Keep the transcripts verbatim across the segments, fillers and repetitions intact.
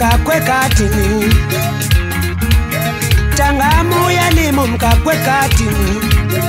mkakwe katini Changamu yalimo mkakwe katini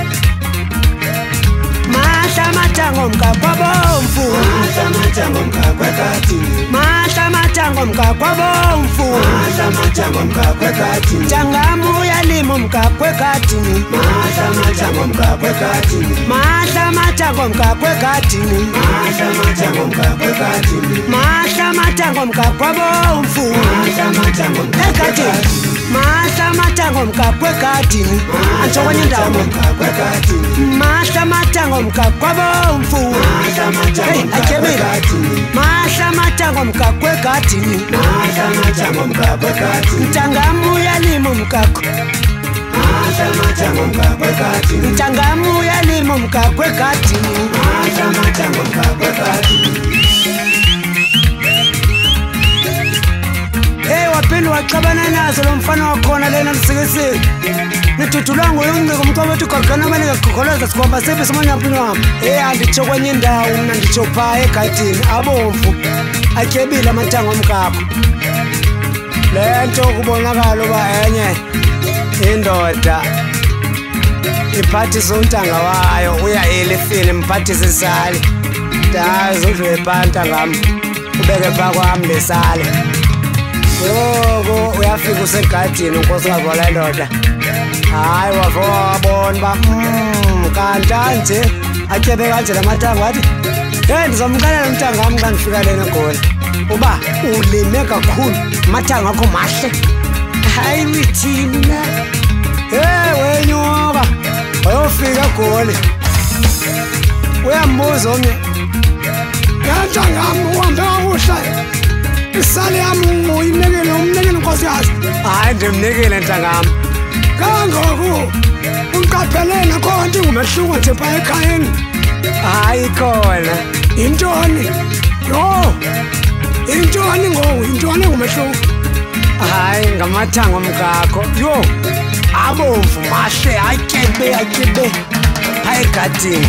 Masha machango mkakwa bomfu Masha machango mkakwe katini Masha machango mkakwa bomfu Masha machango mkakwe katini Changamu yalimo mkakwe katini Masha machango mkakwe katini Masha machango mkakwe katini Masha machango mkakwe katini Masha machango mkakwa bomfu Masha machango mkakwe katini Masha machango mkakwe katini Anchokwenye ndamu mkakwe katini Masha machango mkakwa bomfu Masha machango mkakwe katini Masha machango mkakwe katini Masha machango mkakwe katini Changamu yalimo mkakwe Masha machango mkakwe katini Changamu yalimo mkakwe katini Masha machango mkakwe katini Hey wapendo wakabana nazo lo mfano wakona lena msigisi Nitutulango yunge kumtobe tukarkana mani kakukolaza sikwamba sepe samanya mpino wama Hey andicho kwenye ndao nandicho pae katini abomfu Akebila machango mkako Lento kubona kaluba enye Indoda Ipati zontanga wayo Uya elefini mpati zisali Dazo udwe panta ngam Ubeke pakwa amlesali Yoko uyafika usegadini unkosi kavala indoda Hayi wafika wabona ba mmm kantanje atyebe kanje lamatanga wathi hey ndizomkalela umntanga wami xa ndifika lena egoli uba ulime kakhulu amatanga akho mahle hayi withini na hey wenyuka wayofika egoli uyambuza omnye yantangam uhambe kakuhle Isali yami uyinekele umnekele nkosikazi hayi ndimnekele ntangam kangoku unqaphele nakho nje ngumehluko nje pha ekhayeni hayi khona intoni yo intoni ngoku intoni ngumehluko hayi ngamathango mkakho yo abomvu mahle atyebe atyebe hayi gadini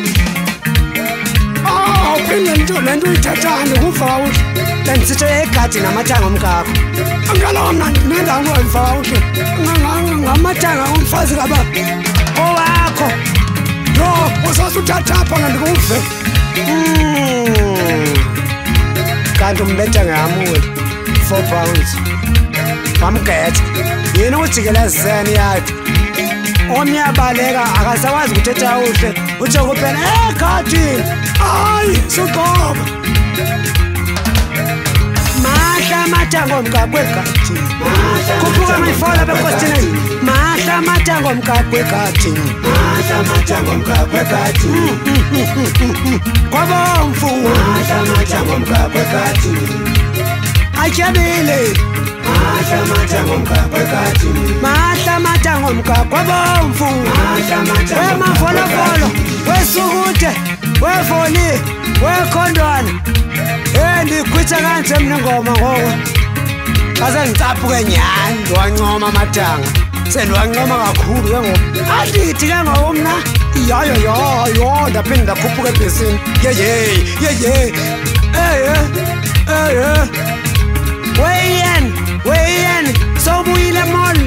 oh phinde nto lento uyithathana kuva uhle Lensitsho egadi namatanga omkakho Angalawa mna nenda ngoyifaka uhle Ngamathanga umfazi kababa Owakho Yo usase uthathapha ngandikuve Kanti umbetha ngamuli four pounds Wamgetha Yena ujikelezeni yakhe Omnyabaleka akasakwazi ukuthetha uhle uthi kuphela egadini hayi suqoba Masha machango mkakwe katini Kupuka mifola bekostineni Masha machango mkakwe katini Masha machango mkakwe katini Kwa bomfu Masha machango mkakwe katini Akyabile Masha machango mkakwe katini Masha machango mkakwe bomfu Masha machango We mafola folo We sukute We foli We kondwana Hey ndikwitha kanje mina ngoma ngoku Ase ngicaphuke nyani ndiwancoma amatanga sendiwancoma kakhulu ke ngoku andithi ke ngoku mna yayo yayo ndaphinde ndakhuphuka ebhesini yeye yeye eye eye weyeni weyeni sobuyile mall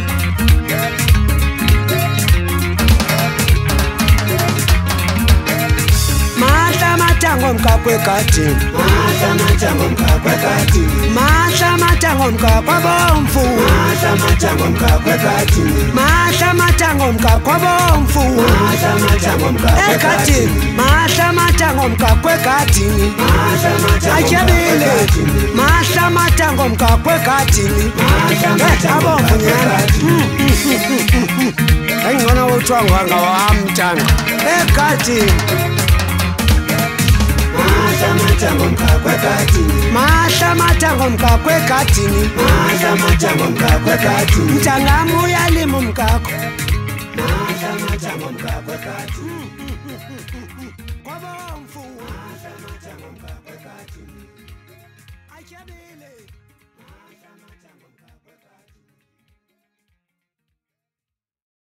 Machango mkakwe katini Masha machango mkakwe katini Masha machango mkakwe bomfu Masha machango mkakwe katini Masha machango mkakwe bomfu Masha machango mkakwe katini Masha machango mkakwe katini Masha machango mkakwe katini Masha machango mkakwe katini Masha machango mkakwe katini Ayingona wotshwangwa ngawamntanga egadini Masha machango mkakwe katini Masha machango mkakwe katini Masha machango mkakwe katini Mchangamu yalimo mkakho Masha machango mkakwe katini Kwa bomfu